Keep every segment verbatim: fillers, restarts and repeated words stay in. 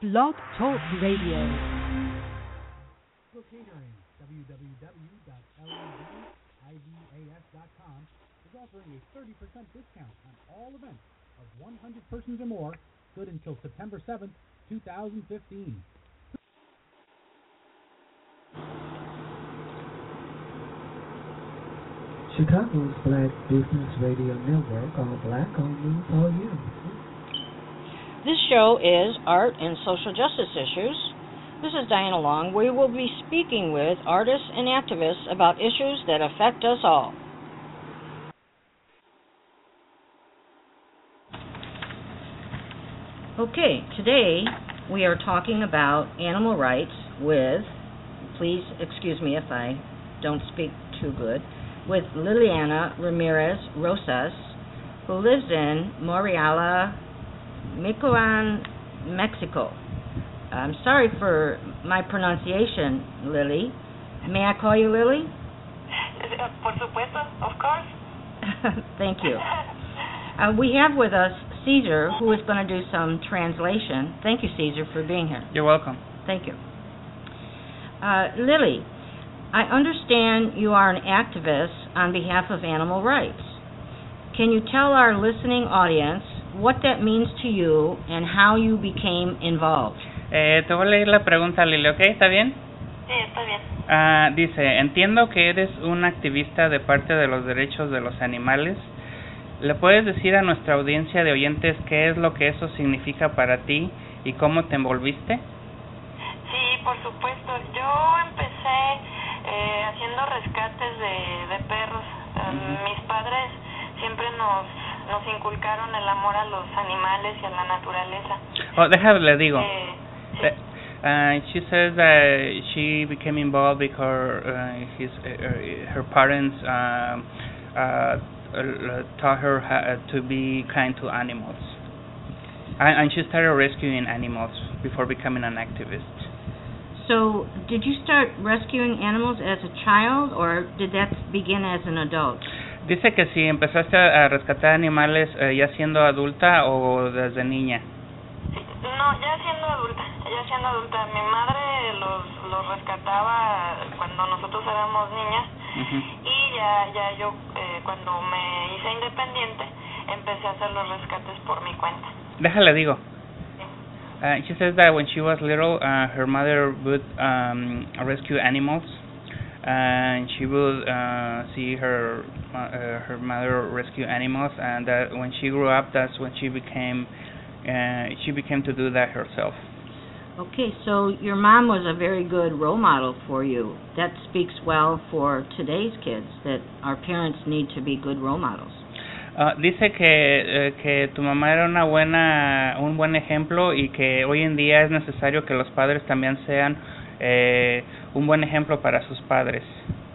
Blog Talk Radio. For catering, w w w dot l e v i v a s dot com is offering a thirty percent discount on all events of one hundred persons or more, good until September seventh, two thousand fifteen. Chicago's Black Business Radio Network, all black, all news, all you. This show is Art and Social Justice Issues. This is Diana Long. We will be speaking with artists and activists about issues that affect us all. Okay, today we are talking about animal rights with, please excuse me if I don't speak too good, with Liliana Ramirez Rosas, who lives in Morelia, Michoacan, Mexico. I'm sorry for my pronunciation, Lily. May I call you Lily? Por supuesto, of course. Thank you. Uh, we have with us Caesar, who is going to do some translation. Thank you, Caesar, for being here. You're welcome. Thank you. Uh, Lily, I understand you are an activist on behalf of animal rights. Can you tell our listening audience what that means to you and how you became involved? Eh, te voy a leer la pregunta, Lili, ¿ok? ¿Está bien? Sí, está bien. Ah, dice, entiendo que eres un activista de parte de los derechos de los animales. ¿Le puedes decir a nuestra audiencia de oyentes qué es lo que eso significa para ti y cómo te envolviste? Sí, por supuesto. Yo empecé eh, haciendo rescates de, de perros. Um, uh-huh. Mis padres siempre nos, nos inculcaron el amor a los animales y a la naturaleza. Oh, déjame, le digo. Eh, sí. Uh, she says that she became involved because uh, his, uh, her parents uh, uh, taught her how to be kind to animals. And, and she started rescuing animals before becoming an activist. So, did you start rescuing animals as a child, or did that begin as an adult? Dice que si empezaste a rescatar animales eh, ya siendo adulta o desde niña. No, ya siendo adulta, ya siendo adulta. Mi madre los, los rescataba cuando nosotros éramos niñas. Uh-huh. Y ya, ya yo, eh, cuando me hice independiente, empecé a hacer los rescates por mi cuenta. Déjale digo. Uh, she says that when she was little, uh, her mother would um, rescue animals, and she would uh, see her uh, her mother rescue animals, and that when she grew up, that's when she became uh, she became to do that herself. Okay, so your mom was a very good role model for you. That speaks well for today's kids, that our parents need to be good role models. Uh, dice que eh, que tu mamá era una buena un buen ejemplo y que hoy en día es necesario que los padres también sean eh, un buen ejemplo para sus padres.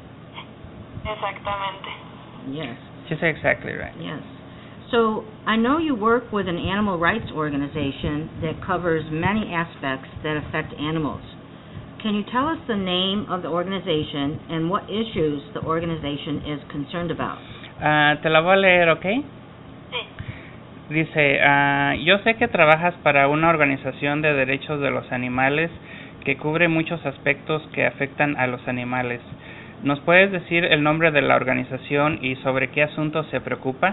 Exactamente. Yes. She's exactly right. Yes. So, I know you work with an animal rights organization that covers many aspects that affect animals. Can you tell us the name of the organization and what issues the organization is concerned about? Uh, te la voy a leer, ¿ok? Sí. Dice, uh, yo sé que trabajas para una organización de derechos de los animales que cubre muchos aspectos que afectan a los animales. ¿Nos puedes decir el nombre de la organización y sobre qué asuntos se preocupa?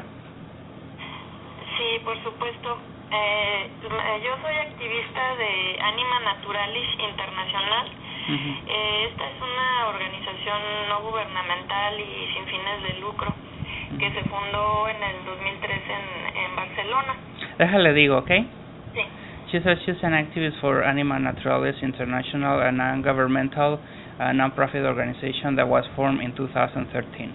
Sí, por supuesto. Eh, yo soy activista de Anima Naturalis Internacional. Uh-huh. Eh, esta es una organización no gubernamental y sin fines de lucro uh-huh. que se fundó en el dos mil tres en, en Barcelona. Déjale digo, ¿ok? Sí. She says she's an activist for Anima Naturalis International, a non-governmental uh, non-profit organization that was formed in two thousand thirteen.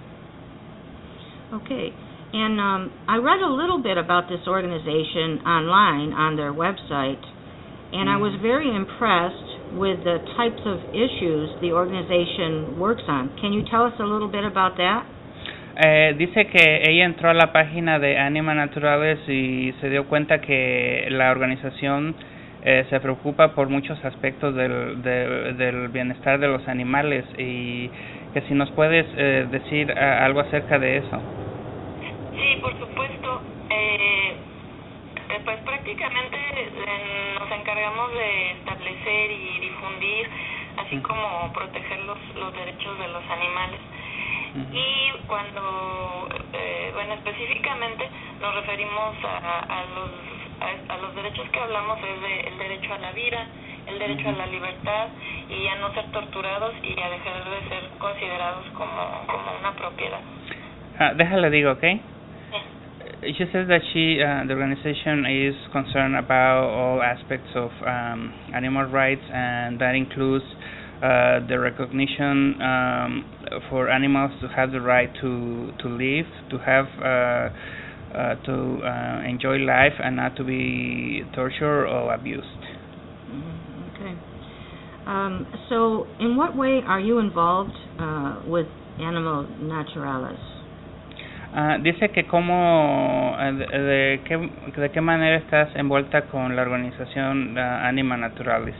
Okay. And um, I read a little bit about this organization online on their website, and mm. I was very impressed with the types of issues the organization works on. Can you tell us a little bit about that? Eh, dice que ella entró a la página de Anima Naturalis y se dio cuenta que la organización eh, se preocupa por muchos aspectos del, de, del bienestar de los animales, y que si nos puedes eh, decir uh, algo acerca de eso. Sí, por supuesto. Eh, pues específicamente eh, nos encargamos de establecer y difundir, así uh-huh. como proteger los, los derechos de los animales. Uh-huh. Y cuando, eh, bueno, específicamente nos referimos a, a los a, a los derechos que hablamos es de, el derecho a la vida, el derecho uh-huh. a la libertad y a no ser torturados y a dejar de ser considerados como, como una propiedad. Uh, déjale digo, okay? Yeah. She says that she, uh, the organization is concerned about all aspects of um, animal rights, and that includes uh, the recognition um, for animals to have the right to to live, to have uh, uh, to uh, enjoy life, and not to be tortured or abused. Mm-hmm. Okay. Um, so, in what way are you involved uh, with Animal Naturalis? Uh, dice que cómo, de, de, qué, de qué manera estás envuelta con la organización uh, Anima Naturalis.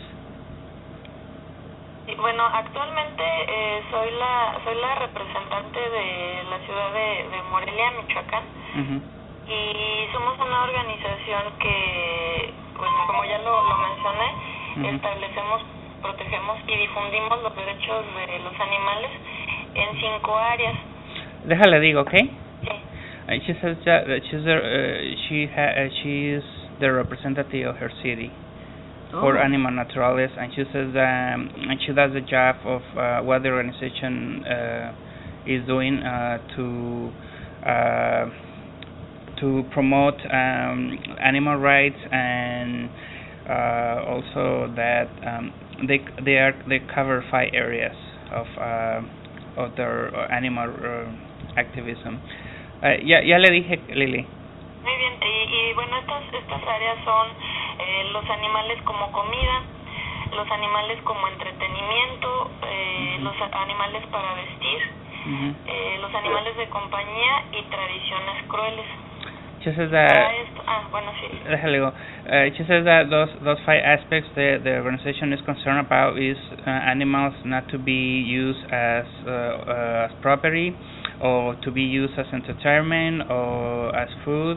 Bueno, actualmente eh, soy la soy la representante de la ciudad de, de Morelia, Michoacán, uh-huh. y somos una organización que, bueno, como ya lo, lo mencioné, uh-huh. establecemos, protegemos y difundimos los derechos de los animales en cinco áreas. Déjale digo, ¿ok? Sí. Uh, she says that she's a, uh, she ha, uh, she's the representative of her city. Oh. For Anima Naturalis, and she says um, and she does the job of uh, what the organization uh, is doing uh, to uh, to promote um, animal rights, and uh, also that um, they they are they cover five areas of uh, of their animal uh, activism. Uh, ya ya le dije, Lily. Muy bien, y, y bueno, estas estas áreas son eh, los animales como comida, los animales como entretenimiento, eh, uh-huh. los animales para vestir, uh-huh. eh, los animales de compañía y tradiciones crueles. She says that. Esto, ah, bueno, sí. Déjale go. Uh, she says that those those five aspects that the organization is concerned about is uh, animals not to be used as uh, uh, as property, or to be used as entertainment, or as food,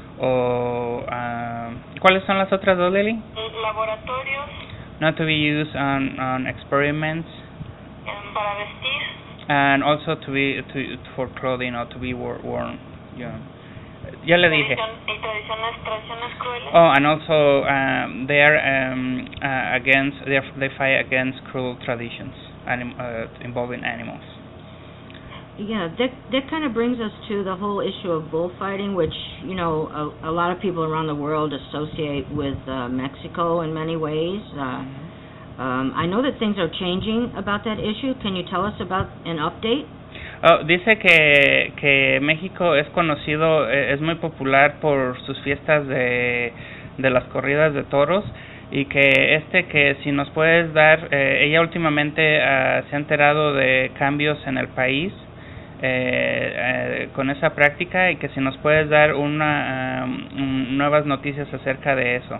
o um, ¿cuáles son las otras dos, Lily? Laboratorios. Not to be used on on experiments. Um, para vestir. And also to be to for clothing, or to be wor- worn. Yeah. Ya le dije. Y tradiciones, tradiciones crueles. Oh, and also um, they are um, uh, against they are, they fight against cruel traditions anim- uh, involving animals. Yeah, that that kind of brings us to the whole issue of bullfighting, which, you know, a, a lot of people around the world associate with uh, Mexico in many ways. Uh, mm-hmm. um, I know that things are changing about that issue. Can you tell us about an update? Oh, dice que que México es conocido, eh, es muy popular por sus fiestas de de las corridas de toros, y que este que si nos puedes dar, eh, ella últimamente uh, se ha enterado de cambios en el país. Eh, eh, con esa práctica, y que si nos puedes dar una um, nuevas noticias acerca de eso.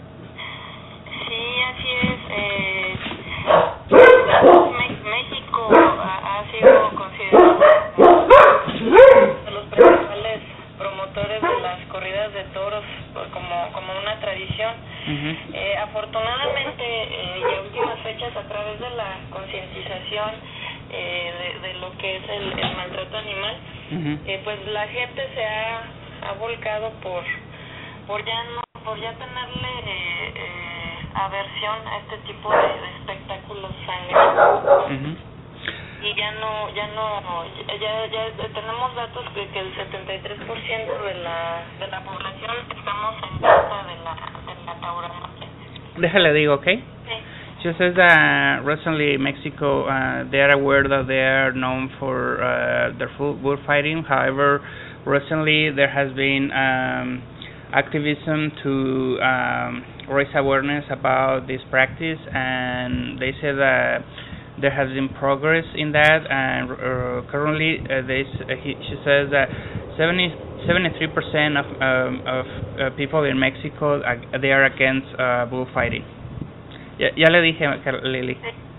Sí, así es. Eh, México ha, ha sido considerado uno de los principales promotores de las corridas de toros como, como una tradición. Uh-huh. Eh, afortunadamente, eh, y a últimas fechas, a través de la concientización Eh, de, de lo que es el, el maltrato animal, uh-huh. eh, pues la gente se ha, ha volcado por por ya no por ya tenerle eh, eh, aversión a este tipo de, de espectáculos sangrientos. Uh-huh. Y ya no ya no ya ya tenemos datos de que el setenta y tres por ciento de la de la población estamos en contra de la de la tauromaquia. Déjale digo, ¿ok? Sí. She says that recently Mexico, uh, they are aware that they are known for uh, their bullfighting. However, recently there has been um, activism to um, raise awareness about this practice, and they say that there has been progress in that, and uh, currently uh, they, uh, he, she says that seventy, seventy-three percent of, um, of uh, people in Mexico, uh, they are against uh, bullfighting. Ya, ya le dije, Lily.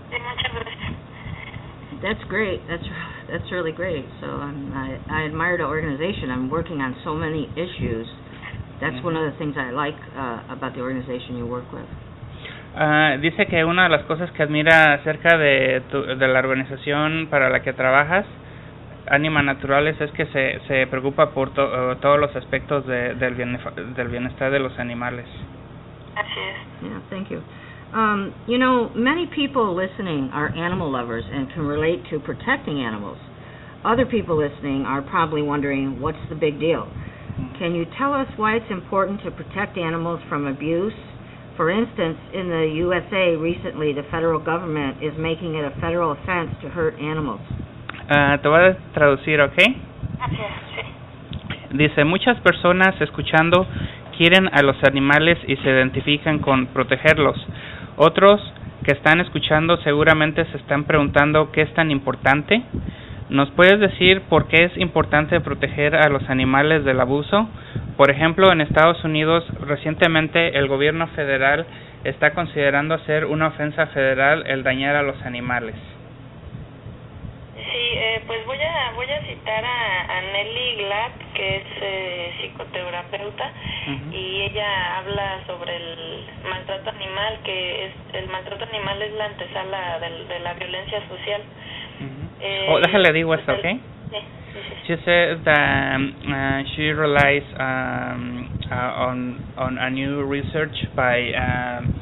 That's great. That's that's really great. So um, I I admire the organization. I'm working on so many issues That's Mm-hmm. one of the things I like uh, about the organization you work with. Uh, dice que una de las cosas que admira acerca de, tu, de la organización para la que trabajas, Anima Naturales, es que se, se preocupa por to, uh, todos los aspectos de, del, bienestar, del bienestar de los animales. Así es. Yeah, thank you. Um, you know, many people listening are animal lovers and can relate to protecting animals. Other people listening are probably wondering, what's the big deal? Can you tell us why it's important to protect animals from abuse? For instance, in the U S A recently, the federal government is making it a federal offense to hurt animals. Uh, te voy a traducir, ¿ok? Así es, sí. Dice, muchas personas escuchando quieren a los animales y se identifican con protegerlos. Otros que están escuchando seguramente se están preguntando qué es tan importante. ¿Nos puedes decir por qué es importante proteger a los animales del abuso? Por ejemplo, en Estados Unidos, recientemente el gobierno federal está considerando hacer una ofensa federal el dañar a los animales. Sí, eh, pues voy a voy a citar a, a Nelly Glad, que es eh, psicoterapeuta, uh-huh. y ella habla sobre el maltrato animal, que es el maltrato animal es la antesala de, de la violencia social. Uh-huh. eh, oh, déjale digo esto, ¿ok? Sí, sí, sí. She says that um, uh, she relies um, uh, on on a new research by um,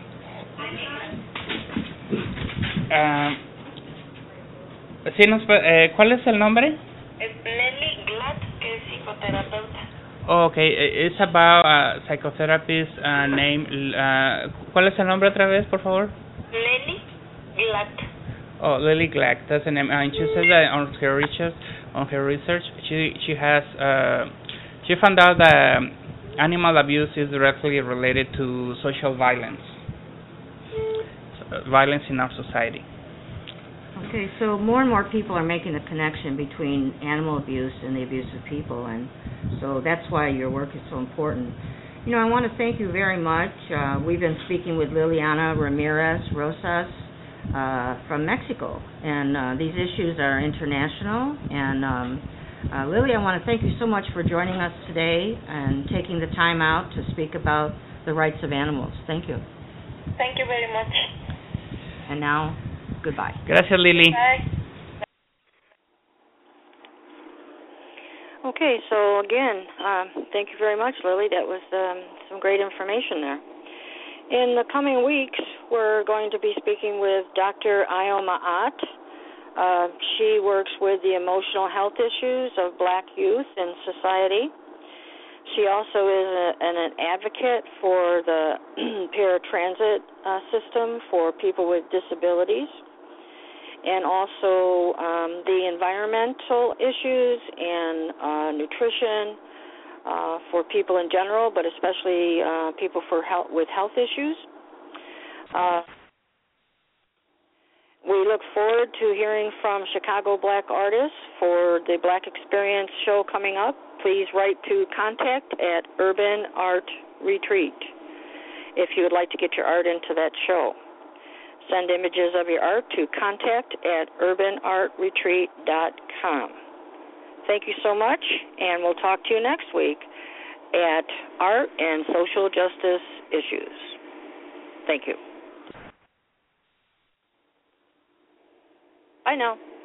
uh, sí, nos, eh, ¿cuál es el nombre? Es Nelly Glad, que es psicoterapeuta. Oh, okay, it's about a psychotherapist uh, name. Uh, ¿Cuál es el nombre otra vez, por favor? Nelly Glad. Oh, Lily Glad, that's the name. And she says that on her research, on her research, she she has uh, she found out that animal abuse is directly related to social violence, so, violence in our society. Okay, so more and more people are making the connection between animal abuse and the abuse of people, and so that's why your work is so important. You know, I want to thank you very much. Uh, we've been speaking with Liliana Ramirez Rosas uh, from Mexico, and uh, these issues are international. And um, uh, Lily, I want to thank you so much for joining us today and taking the time out to speak about the rights of animals. Thank you. Thank you very much. And now, goodbye. Gracias, Lily. Bye. Okay, so again, um, thank you very much, Lily. That was um, some great information there. In the coming weeks, we're going to be speaking with Doctor Ayo Ma'at. Uh, she works with the emotional health issues of black youth in society. She also is a, an, an advocate for the paratransit uh, system for people with disabilities, and also um, the environmental issues and uh, nutrition uh, for people in general, but especially uh, people for health, with health issues. Uh, we look forward to hearing from Chicago Black artists for the Black Experience show coming up. Please write to contact at Urban Art Retreat if you would like to get your art into that show. Send images of your art to contact at urban art retreat dot com. Thank you so much, and we'll talk to you next week at Art and Social Justice Issues. Thank you. Bye now.